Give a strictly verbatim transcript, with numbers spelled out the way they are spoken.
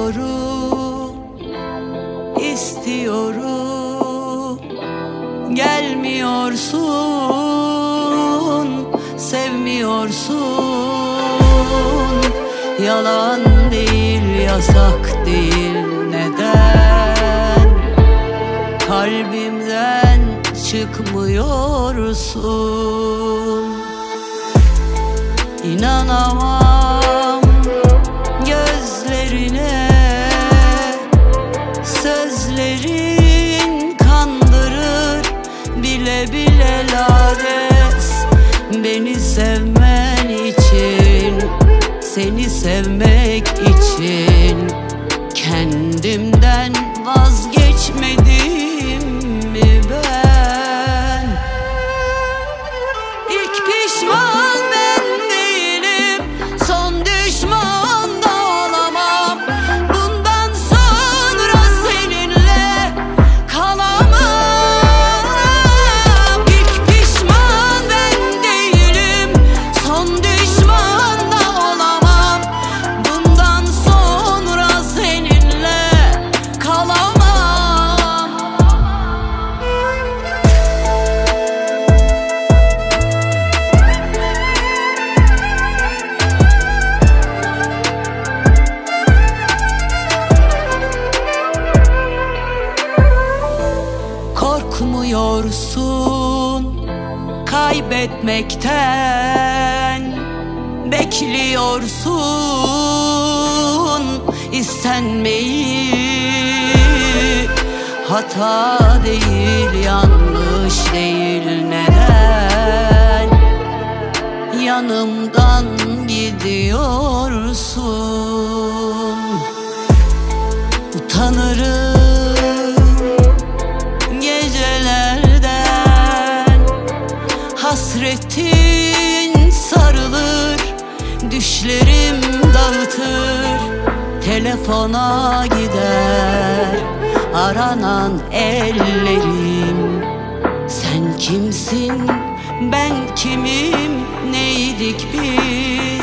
Bekliyorum, istiyorum, gelmiyorsun, sevmiyorsun. Yalan değil, yasak değil, neden? Kalbimden çıkmıyorsun. İnanamam gözlerine, sözlerin kandırır bile bile lades. Beni sevmen için, seni sevmek için kendimden vazgeçmedim mi ben? İlk pişman ben değilim, son düşman da olamam. Bundan sonra seninle kalamam. İlk pişman ben değilim, son düşman da olamam. Bundan sonra seninle kalamam. Korkmuyorsun kaybetmekten, bekliyorsun istenmeyi. Hata değil, yanlış değil, neden yanımdan gidiyorsun? Utanırım gecelerden, hasretin sarılır, düşlerim dağıtır. Telefona gider aranan ellerim. Sen kimsin, ben kimim, neydik biz?